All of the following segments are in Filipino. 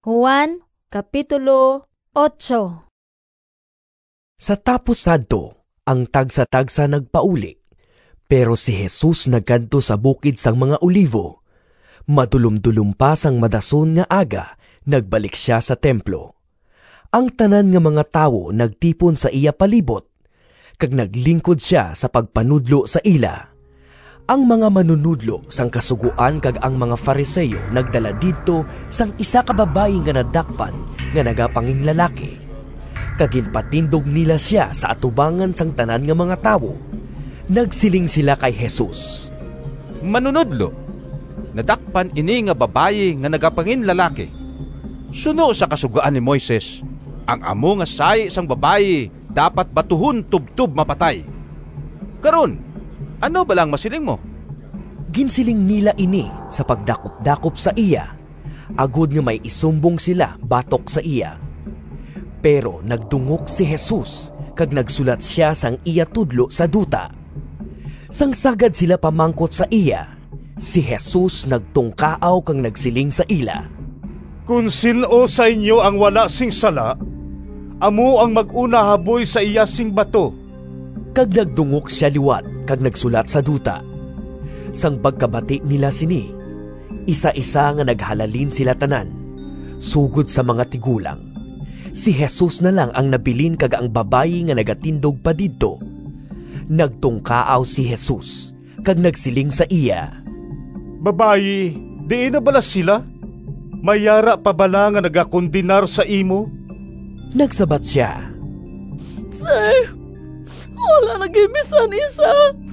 Juan, Kapitulo 8. Sa tapos sadto, ang tagsa-tagsa nagpauli, pero si Jesus nagkadto sa bukid sang mga olivo. Madulum-dulum pa sang madason nga aga, nagbalik siya sa templo. Ang tanan nga mga tawo nagtipon sa iya palibot, kag naglingkod siya sa pagpanudlo sa ila. Ang mga manunudlo sang kasuguan kag ang mga Fariseyo nagdala didto sang isa ka babae nga nadakpan nga nagapanging lalaki. Kaginpatindog nila siya sa atubangan sang tanan nga mga tawo. Nagsiling sila kay Jesus. Manunudlo, nadakpan ini nga babae nga nagapangin lalaki. Suno sa kasugaan ni Moises, ang amo nga sayi sang babae dapat batuhon tubtub mapatay. Karon, ano ba lang masiling mo? Ginsiling nila ini sa pagdakop-dakop sa iya, agud nga may isumbong sila batok sa iya. Pero nagdungok si Jesus, kag nagsulat siya sang iya tudlo sa duta. Sang sagad sila pamangkot sa iya, si Jesus nagtungkaaw kang nagsiling sa ila. Kung sino sa inyo ang wala sing sala, amo ang mag-una haboy sa iya sing bato. Kag nagdungok siya liwat, kag nagsulat sa duta. Sang pagkabati nila sini, isa-isa nga naghalalin sila tanan, sugod sa mga tigulang. Si Jesus na lang ang nabilin kag ang babayi nga nagatindog pa didto. Nagtungkaaw si Jesus, kag nagsiling sa iya. Babayi, di na bala sila? Mayara pa bala nga nagakondinar sa imo? Nagsabat siya. Sir, wala nag-imisan isa.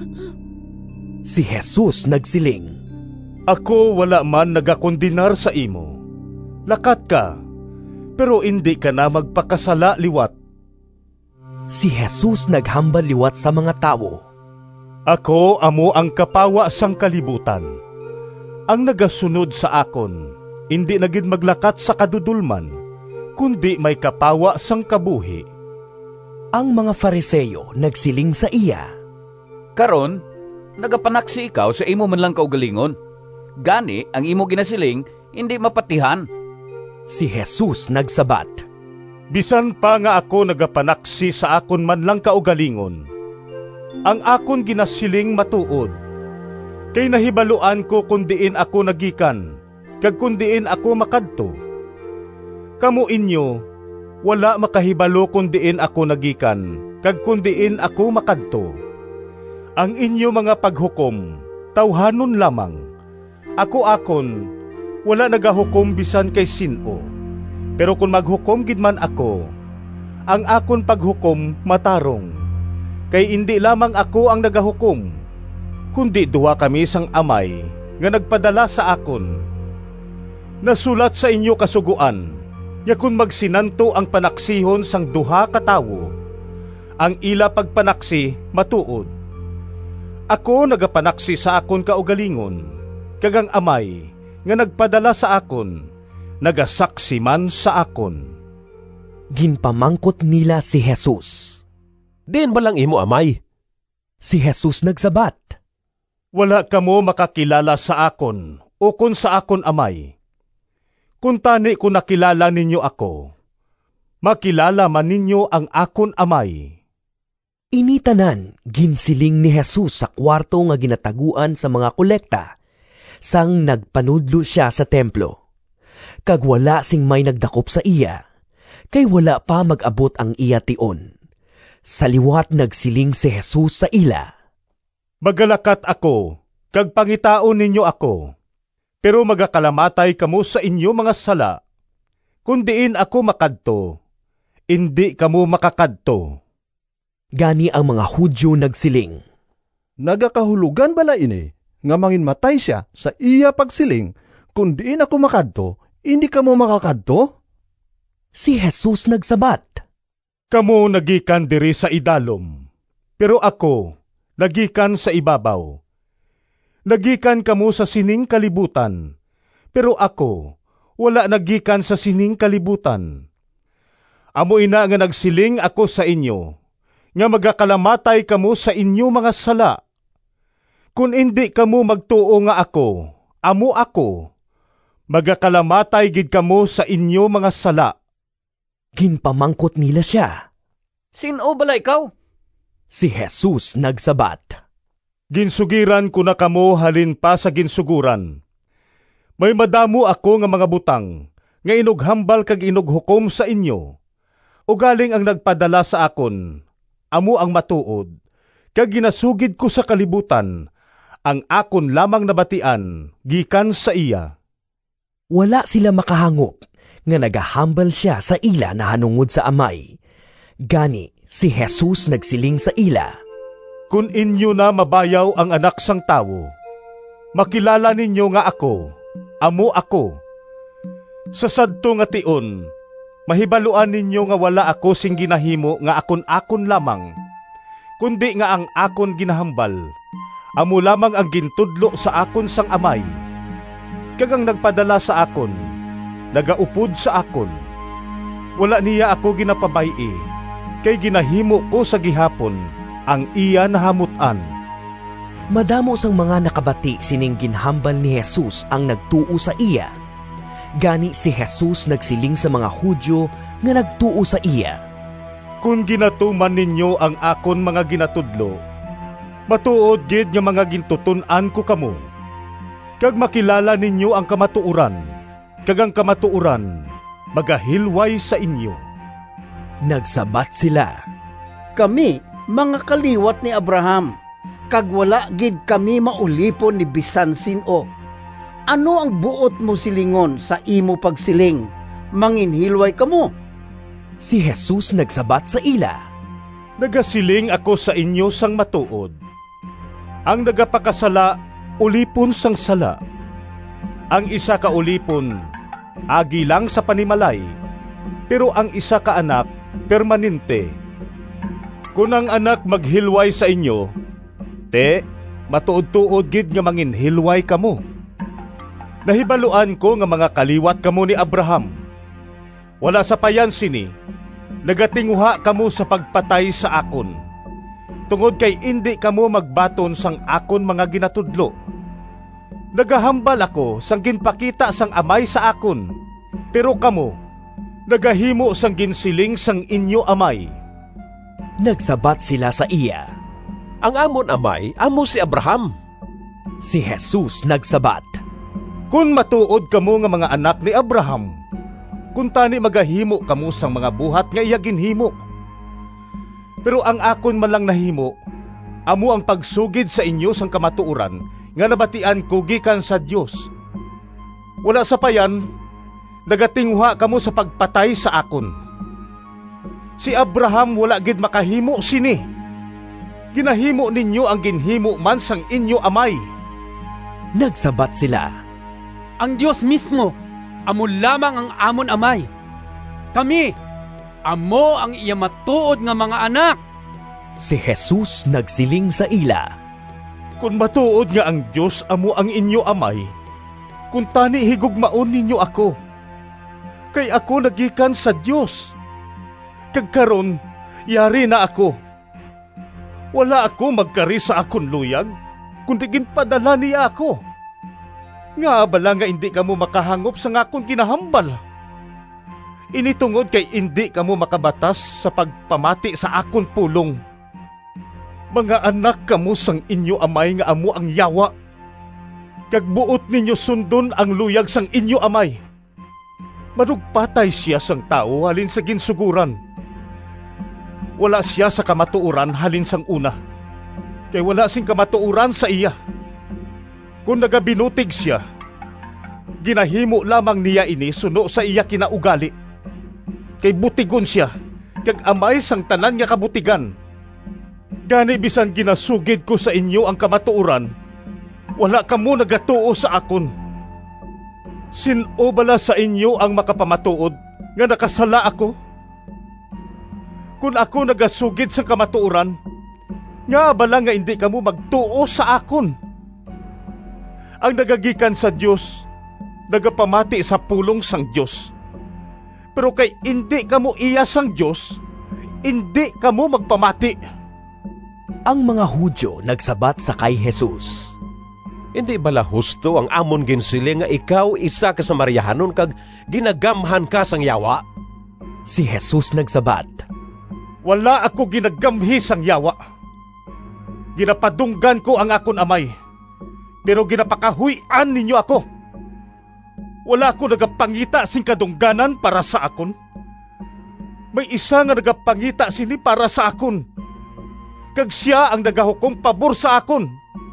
Si Jesus nagsiling. Ako wala man nagakondinar sa imo. Lakat ka, pero hindi ka na magpakasala liwat. Si Jesus naghambal liwat sa mga tawo. Ako amo ang kapawa sang kalibutan. Ang nagasunod sa akon, hindi nagid maglakat sa kadudulman, kundi may kapawa sang kabuhi. Ang mga Fariseyo nagsiling sa iya. Karon, nagapanak si ikaw sa imo man lang kaugalingon. Gani, ang imo ginasiling, hindi mapatihan. Si Jesus nagsabat. Bisan pa nga ako nagapanaksi sa akon man lang kaugalingon, ang akon ginasiling matuod. Kay nahibaluan ko kung diin ako nagikan, kag kung diin ako makadto. Kamu inyo, wala makahibalo kung diin ako nagikan, kag kung diin ako makadto. Ang inyo mga paghukom, tawhanon lamang. Ako akon, wala nagahukom bisan kay sino. Pero kung maghukom gid man ako, ang akon paghukom matarong. Kay indi lamang ako ang nagahukom, kundi duha kami sang amay nga nagpadala sa akon. Nasulat sa inyo kasuguan, ya kung magsinanto ang panaksihon sang duha ka tawo, ang ila pagpanaksi matuod. Ako nagapanaksi sa akon kaugalingon, kag ang amay nga nagpadala sa akon, nagasaksi man sa akon. Ginpamangkot nila si Jesus. Diin ba lang imo amay? Si Jesus nagsabat. Wala kamo makakilala sa akon, o kung sa akon amay. Kung tani ko nakilala ninyo ako, makilala man ninyo ang akon amay. Initanan, ginsiling ni Jesus sa kwarto nga ginataguan sa mga kolekta, sang nagpanudlo siya sa templo. Kag wala sing may nagdakop sa iya, kay wala pa mag-abot ang iya tion. Sa liwat nagsiling si Jesus sa ila. Magalakat ako, kag pangitaon ninyo ako. Pero magakalamatay kamo sa inyo mga sala. Kung diin ako makadto, hindi kamo makakadto. Gani ang mga Hudyo nagsiling. Nagakahulugan bala ini, nga manginmatay siya sa iya pagsiling, kung diin ako makadto, hindi kamo makakadto? Si Jesus nagsabat. Kamo nagikan diri sa idalom, pero ako nagikan sa ibabaw. Nagikan kamo sa sining kalibutan, pero ako, wala nagikan sa sining kalibutan. Amo ina nga nagsiling ako sa inyo, nga magakalamatay kamo sa inyo mga sala. Kung hindi kamo magtuo nga ako, amo ako, Magakalamatay gid kamo sa inyo mga sala. Ginpamangkot nila siya. Sino bala ikaw? Si Jesus nagsabat. Ginsugiran ko na kamo halin pa sa ginsuguran. May madamo ako nga mga butang, nga inughambal kag inughukom sa inyo. Ugaling ang nagpadala sa akon, amo ang matuod, kag ginasugid ko sa kalibutan, ang akon lamang nabatian, gikan sa iya. Wala sila makahangop, nga nagahambal siya sa ila na hanungod sa amay. Gani, si Jesus nagsiling sa ila. Kung inyo na mabayaw ang anak sang tawo, makilala ninyo nga ako, amo ako. Sa sadto nga tion, mahibaluan ninyo nga wala ako sing ginahimo nga akon-akon lamang, kundi nga ang akon ginahambal, amo lamang ang gintudlo sa akon sang amay. Kagang nagpadala sa akon, nagaupod sa akon. Wala niya ako ginapabayi, kay ginahimo ko sa gihapon, ang iya nahamutan. Madamo sang mga nakabati sining ginhambal ni Jesus ang nagtuo sa iya. Gani si Jesus nagsiling sa mga Hudyo nga nagtuo sa iya. Kung ginatuman ninyo ang akon mga ginatudlo, matuod gid nga mga gintutunan ko kamo. Kag makilala ninyo ang kamatuuran, kag ang kamatuuran magahilway sa inyo. Nagsabat sila. Kami, mga kaliwat ni Abraham, kag wala gid kami maulipon ni bisan sino. Ano ang buot mo silingon sa imo pagsiling? Manginhilway kamo. Si Jesus nagsabat sa ila. Nagasiling ako sa inyo sang matuod. Ang nagapakasala, ulipon sang sala. Ang isa ka ulipon, agi lang sa panimalay, pero ang isa ka anak, permanente. Kung ang anak maghilway sa inyo, matuod-tuod gid nga manginhilway kamo. Nahibaluan ko nga mga kaliwat kamo ni Abraham. Wala sa payan sini, nagatinguha kamo sa pagpatay sa akon. Tungod kay indi kamo magbaton sang akon mga ginatudlo. Nagahambal ako sang ginpakita sang amay sa akon, pero kamo, nagahimo sang ginsiling sang inyo amay. Nagsabat sila sa iya. Ang amon amay, amo si Abraham. Si Jesus nagsabat. Kung matuod kamo nga mga anak ni Abraham, kung tani magahimo kamo sang mga buhat nga iya ginhimo. Pero ang akon man lang nahimo, amo ang pagsugid sa inyo sang kamatuoran nga nabatian ko gikan sa Dios. Wala sa payan, nagatinguha kamo sa pagpatay sa akon. Si Abraham wala gid makahimo sini. Ginahimo ninyo ang ginhimo man sang inyo amay. Nagsabat sila. Ang Diyos mismo, amo lamang ang amon amay. Kami, amo ang iya matuod nga mga anak. Si Jesus nagsiling sa ila. Kung matuod nga ang Diyos amo ang inyo amay, kung tani higugmaon ninyo ako, kay ako nagikan sa Diyos. Kag karon, yari na ako. Wala ako magkari sa akon luyag, kundi ginpadala niya ako. Nga bala nga hindi kamo makahangop sa akon kinahambal. Initungod kay hindi kamo makabatas sa pagpamati sa akon pulong. Mga anak kamo sang inyo amay nga amo ang yawa. Kag buot ninyo sundon ang luyag sang inyo amay. Manugpatay siya sang tao halin sa ginsuguran. Wala siya sa kamatuuran halin sang una. Kay wala sing kamatuuran sa iya. Kung nagabinutig siya, ginahimo lamang niya ini suno sa iya kinaugali. Kay butigon siya, kag amay sang tanan nga kabutigan. Gani bisan ginasugid ko sa inyo ang kamatuoran, wala kamo nagatuo sa akon. Sin-o bala sa inyo ang makapamatuod nga nakasala ako? Kung ako nagasugid sa kamatuoran, nga bala nga hindi kamo magtuo sa akon. Ang nagagikan sa Diyos, nagapamati sa pulong sang Diyos. Pero kay hindi kamo iya sang Diyos, hindi kamo magpamati. Ang mga Hudyo nagsabat sa kay Jesus. Hindi bala husto ang amon ginsiling nga ikaw isa ka Samariahanon kag ginagamhan ka sang yawa? Si Jesus nagsabat, Wala ako ginagamhi sang yawa. Ginapadunggan ko ang akon amay, pero ginapakahuyan ninyo ako. Wala ako nagapangita sing kadungganan para sa akon. May isa nga nagapangita sini para sa akon, kag siya ang nagahukom pabor sa akon.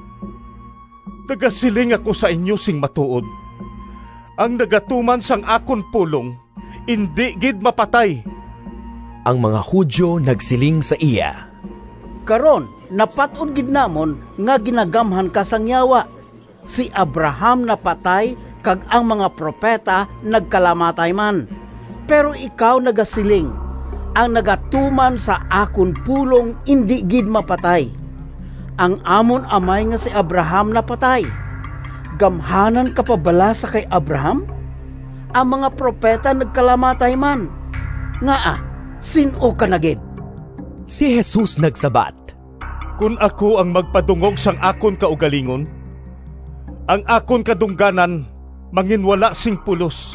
Nagasiling ako sa inyo sing matuod, ang nagatuman sang akon pulong, indi gid mapatay. Ang mga Hudyo nagsiling sa iya, Karon, napatod gid namon nga ginagamhan ka sang yawa. Si Abraham napatay kag ang mga propeta nagkalamatay man. Pero ikaw nagasiling, ang nagatuman sa akon pulong indi gid mapatay. Ang amon amay nga si Abraham napatay. Gamhanan ka pa bala sa kay Abraham? Ang mga propeta nagkalamatay man. Ngaa, sino ka na gid? Si Jesus nagsabat, Kung ako ang magpadungog sang akon kaugalingon, ang akon kadungganan manginwala sing pulos.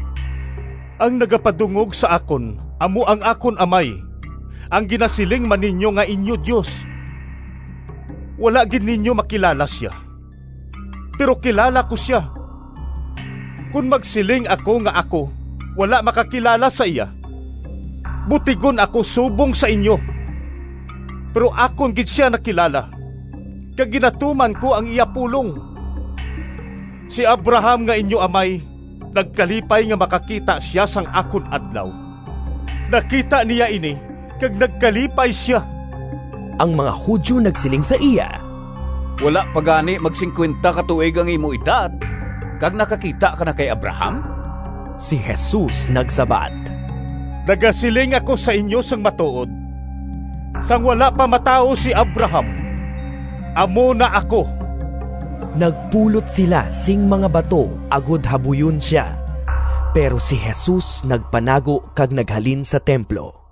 Ang nagapadungog sa akon, amo ang akon amay, ang ginasiling man ninyo nga inyo Diyos. Wala gid ninyo makilala siya, pero kilala ko siya. Kung magsiling ako nga ako, wala makakilala sa iya, butigon ako subong sa inyo. Pero akon gid siya nakilala, kag ginatuman ko ang iya pulong. Si Abraham nga inyo amay, nagkalipay nga makakita siya sang akon adlaw. Nakita niya ini, kag nagkalipay siya. Ang mga Hudyo nagsiling sa iya, Wala pa gani mag-50 katuig ang imo edad, kag nakakita ka na kay Abraham? Si Jesus nagsabat, Nagasiling ako sa inyo sang matuod, sang wala pa matao si Abraham, amo na ako. Nagpulot sila sing mga bato agud habuyon siya. Pero si Jesus nagpanago kag naghalin sa templo.